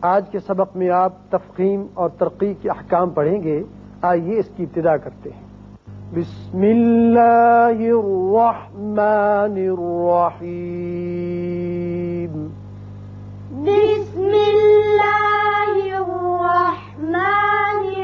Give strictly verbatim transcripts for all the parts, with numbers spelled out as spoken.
آج کے سبق میں آپ تفخیم اور ترقی کے احکام پڑھیں گے. آئیے اس کی ابتدا کرتے ہیں. بسم اللہ الرحمن الرحیم. بسم اللہ الرحمن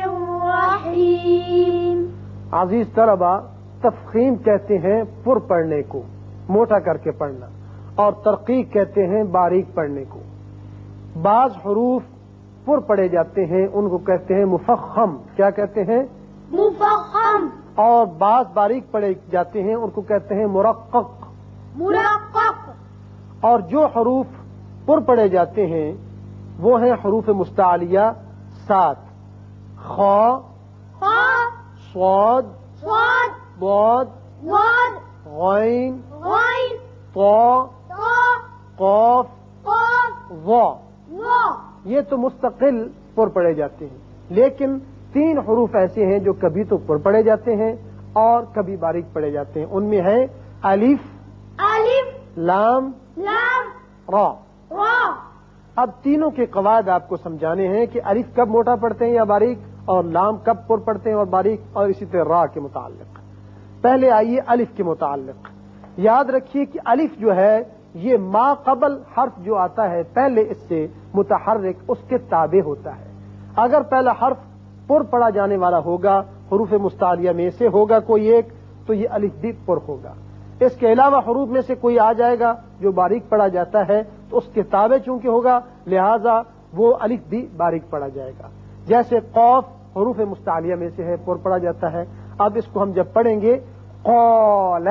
الرحیم. عزیز طلبہ، تفخیم کہتے ہیں پر پڑھنے کو، موٹا کر کے پڑھنا، اور ترقیق کہتے ہیں باریک پڑھنے کو. بعض حروف پر پڑھے جاتے ہیں، ان کو کہتے ہیں مفخم. کیا کہتے ہیں؟ مفخم. اور بعض باریک پڑھے جاتے ہیں، ان کو کہتے ہیں مرقق. مرقق. اور جو حروف پر پڑھے جاتے ہیں وہ ہیں حروف مستعلیہ سات: خا، خا، صاد، صاد، ضاد، ضاد، غین، غین، طا، طا، قاف، قاف، وا. وا. یہ تو مستقل پر پڑھے جاتے ہیں. لیکن تین حروف ایسے ہیں جو کبھی تو پر پڑھے جاتے ہیں اور کبھی باریک پڑھے جاتے ہیں. ان میں ہے الف، الف، لام، لام، را. را. اب تینوں کے قواعد آپ کو سمجھانے ہیں کہ الف کب موٹا پڑھتے ہیں یا باریک، اور لام کب پر پڑھتے ہیں اور باریک، اور اسی طرح را کے متعلق. پہلے آئیے الف کے متعلق. یاد رکھیے کہ الف جو ہے یہ ما قبل حرف جو آتا ہے پہلے اس سے متحرک اس کے تابع ہوتا ہے. اگر پہلا حرف پر پڑھا جانے والا ہوگا، حروف مستعلیہ میں سے ہوگا کوئی ایک، تو یہ الف بھی پر ہوگا. اس کے علاوہ حروف میں سے کوئی آ جائے گا جو باریک پڑھا جاتا ہے تو اس کے تابع چونکہ ہوگا لہذا وہ الف بھی باریک پڑھا جائے گا. جیسے قاف حروف مستعلیہ میں سے ہے، پر پڑھا جاتا ہے. اب اس کو ہم جب پڑھیں گے قال،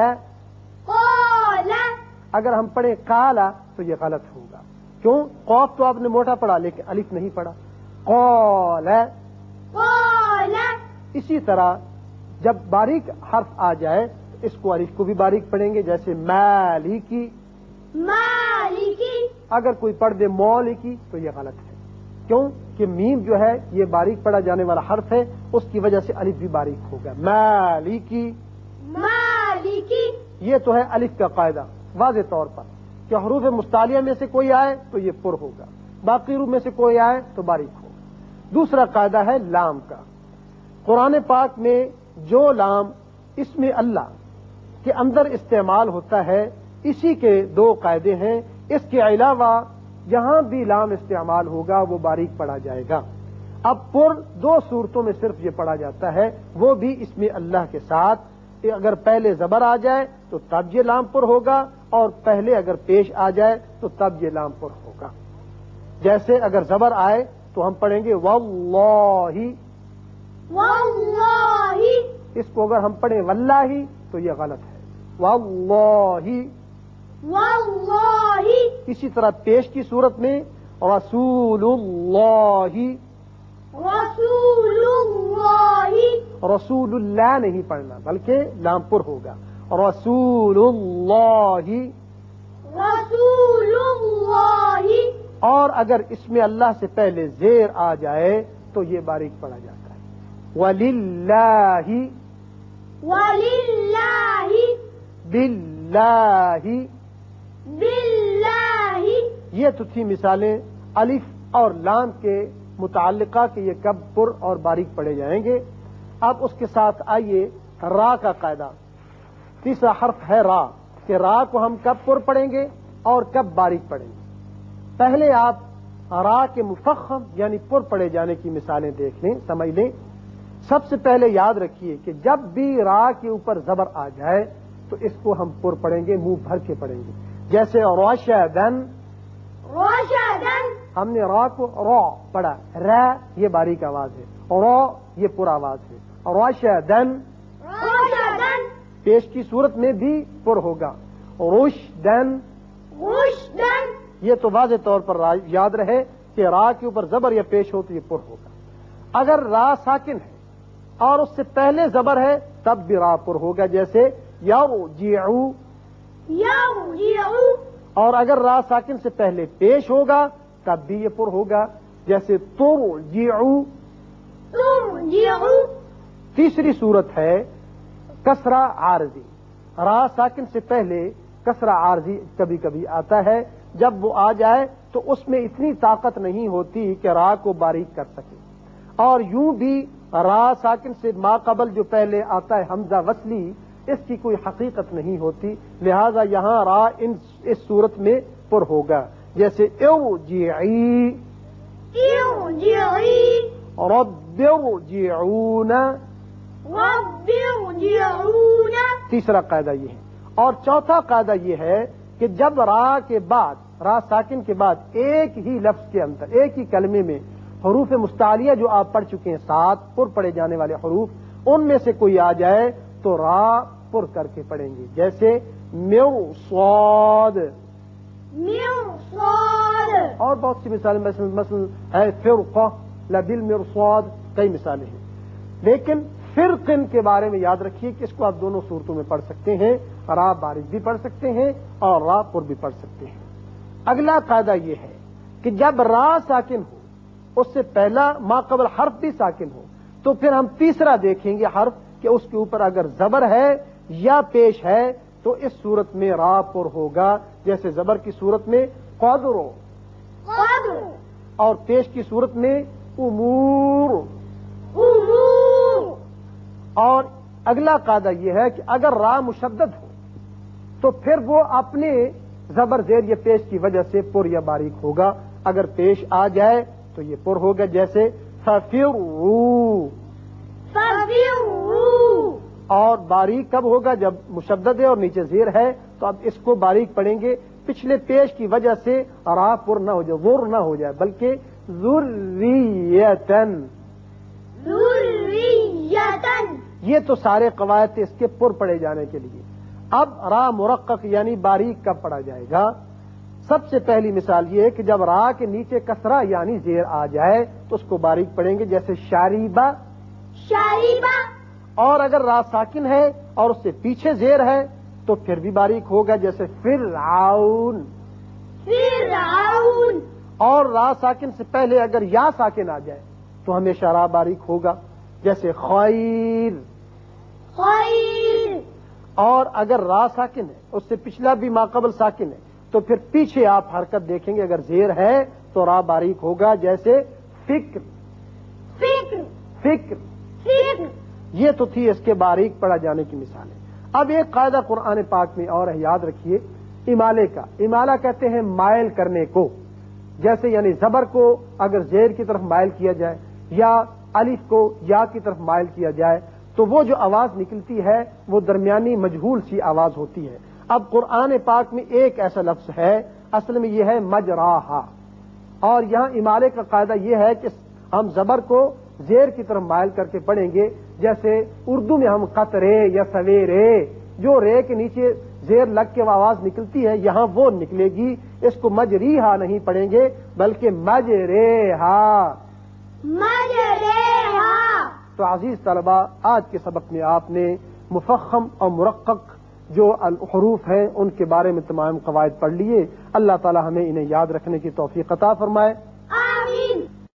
قال. اگر ہم پڑھیں قالا تو یہ غلط ہوگا. کیوں؟ قاف تو آپ نے موٹا پڑھا لیکن الف نہیں پڑھا. قال. قال. اسی طرح جب باریک حرف آ جائے تو اس کو الف کو بھی باریک پڑھیں گے، جیسے مالکی. مالکی. اگر کوئی پڑھ دے مولکی تو یہ غلط ہے. کیوں کہ میم جو ہے یہ باریک پڑھا جانے والا حرف ہے، اس کی وجہ سے الف بھی باریک ہوگا. مالکی. مالکی. یہ تو ہے الف کا قاعدہ واضح طور پر کہ حروف مستعلیہ میں سے کوئی آئے تو یہ پر ہوگا، باقی حروف میں سے کوئی آئے تو باریک ہوگا. دوسرا قاعدہ ہے لام کا. قرآن پاک میں جو لام اسم اللہ کے اندر استعمال ہوتا ہے اسی کے دو قاعدے ہیں. اس کے علاوہ جہاں بھی لام استعمال ہوگا وہ باریک پڑھا جائے گا. اب پر دو صورتوں میں صرف یہ پڑھا جاتا ہے، وہ بھی اسم اللہ کے ساتھ. اگر پہلے زبر آ جائے تو تب یہ لام پر ہوگا، اور پہلے اگر پیش آ جائے تو تب یہ لام پر ہوگا. جیسے اگر زبر آئے تو ہم پڑھیں گے واللہ. واللہ. اس کو اگر ہم پڑھیں واللہ تو یہ غلط ہے. واللہ. واللہ. اسی طرح پیش کی صورت میں رسول اللہ. رسول اللہ. رسول اللہ نہیں پڑھنا بلکہ لام پر ہوگا. رسول اللہ. رسول اللہ. اور اگر اس میں اللہ سے پہلے زیر آ جائے تو یہ باریک پڑھا جاتا ہے. وللہ. وللہ. باللہ. باللہ. یہ تو تھی مثالیں الف اور لام کے متعلقہ کہ یہ کب پر اور باریک پڑھے جائیں گے. اب اس کے ساتھ آئیے را کا قاعدہ. تیسرا حرف ہے را، کہ را کو ہم کب پر پڑھیں گے اور کب باریک پڑھیں گے. پہلے آپ را کے مفخم یعنی پر پڑھے جانے کی مثالیں دیکھ لیں، سمجھ لیں. سب سے پہلے یاد رکھیے کہ جب بھی را کے اوپر زبر آ جائے تو اس کو ہم پر پڑھیں گے، منہ بھر کے پڑھیں گے. جیسے راشدن. راشدن. ہم نے را کو را پڑھا، را یہ باریک آواز ہے، را یہ پر آواز ہے. راشدن. راشدن. پیش کی صورت میں بھی پر ہوگا. رشدن. رشدن. یہ تو واضح طور پر یاد رہے کہ را کے اوپر زبر یا پیش ہو تو یہ پر ہوگا. اگر را ساکن ہے اور اس سے پہلے زبر ہے تب بھی را پر ہوگا، جیسے یرجعو. یرجعو. اور اگر را ساکن سے پہلے پیش ہوگا تب بھی یہ پر ہوگا، جیسے ترجعو. ترجعو. تیسری صورت ہے کسرہ عارضی. را ساکن سے پہلے کسرہ عارضی کبھی کبھی آتا ہے، جب وہ آ جائے تو اس میں اتنی طاقت نہیں ہوتی کہ را کو باریک کر سکے. اور یوں بھی را ساکن سے ما قبل جو پہلے آتا ہے حمزہ وصلی، اس کی کوئی حقیقت نہیں ہوتی، لہذا یہاں را ان اس صورت میں پر ہوگا. جیسے ارجعی، ارجعی، رب ارجعون. رب ارجعون. تیسرا قاعدہ یہ ہے. اور چوتھا قاعدہ یہ ہے کہ جب را کے بعد، را ساکن کے بعد ایک ہی لفظ کے اندر، ایک ہی کلمے میں حروف مستعلیہ جو آپ پڑھ چکے ہیں، سات پر پڑھے جانے والے حروف، ان میں سے کوئی آ جائے تو را پر کر کے پڑھیں گے. جیسے مرصاد، مرصاد. اور بہت سی مثالیں، مثلا مثلا ہے فرقہ، لبالمرصاد، کئی مثالیں ہیں. لیکن فرقن کے بارے میں یاد رکھیے کہ اس کو آپ دونوں صورتوں میں پڑھ سکتے ہیں، را باریک بھی پڑھ سکتے ہیں اور را پر بھی پڑھ سکتے ہیں. اگلا قاعدہ یہ ہے کہ جب را ساکن ہو، اس سے پہلا ما قبل حرف بھی ساکن ہو، تو پھر ہم تیسرا دیکھیں گے حرف کہ اس کے اوپر اگر زبر ہے یا پیش ہے تو اس صورت میں را پر ہوگا. جیسے زبر کی صورت میں قدر، قدر. اور پیش کی صورت میں امور. امور. اور اگلا قاعدہ یہ ہے کہ اگر را مشدد ہو تو پھر وہ اپنے زبر زیر یا پیش کی وجہ سے پر یا باریک ہوگا. اگر پیش آ جائے تو یہ پر ہوگا. جیسے ففروا، ففروا. اور باریک کب ہوگا؟ جب مشدد ہے اور نیچے زیر ہے تو اب اس کو باریک پڑھیں گے. پچھلے پیش کی وجہ سے را پر نہ ہو جائے، ذر نہ ہو جائے، بلکہ ذریتن. ذریتن. یہ تو سارے قواعد تھے اس کے پر پڑے جانے کے لیے. اب را مرقق یعنی باریک کب پڑھا جائے گا؟ سب سے پہلی مثال یہ ہے کہ جب را کے نیچے کسرہ یعنی زیر آ جائے تو اس کو باریک پڑھیں گے. جیسے شاریبہ، شاریبہ. اور اگر را ساکن ہے اور اس سے پیچھے زیر ہے تو پھر بھی باریک ہوگا. جیسے فرعون. فرعون. اور را ساکن سے پہلے اگر یا ساکن آ جائے تو ہمیشہ را باریک ہوگا. جیسے خیر. خیر. اور اگر را ساکن ہے، اس سے پچھلا بھی ماقبل ساکن ہے، تو پھر پیچھے آپ حرکت دیکھیں گے، اگر زیر ہے تو را باریک ہوگا. جیسے فکر. فکر. فکر. فکر. یہ تو تھی اس کے باریک پڑا جانے کی مثالیں. اب ایک قاعدہ قرآن پاک میں اور ہے، یاد رکھیے، امالے کا. امالہ کہتے ہیں مائل کرنے کو. جیسے یعنی زبر کو اگر زیر کی طرف مائل کیا جائے یا الف کو یا کی طرف مائل کیا جائے تو وہ جو آواز نکلتی ہے وہ درمیانی مجہول سی آواز ہوتی ہے. اب قرآن پاک میں ایک ایسا لفظ ہے، اصل میں یہ ہے مجراہا، اور یہاں امالے کا قاعدہ یہ ہے کہ ہم زبر کو زیر کی طرف مائل کر کے پڑھیں گے. جیسے اردو میں ہم قطرے یا سویرے، جو رے کے نیچے زیر لگ کے آواز نکلتی ہے یہاں وہ نکلے گی. اس کو مجریہا نہیں پڑھیں گے بلکہ مجریہا. مجریہا. تو عزیز طلبہ، آج کے سبق میں آپ نے مفخم اور مرقق جو الحروف ہیں ان کے بارے میں تمام قواعد پڑھ لیے. اللہ تعالی ہمیں انہیں یاد رکھنے کی توفیق عطا فرمائے.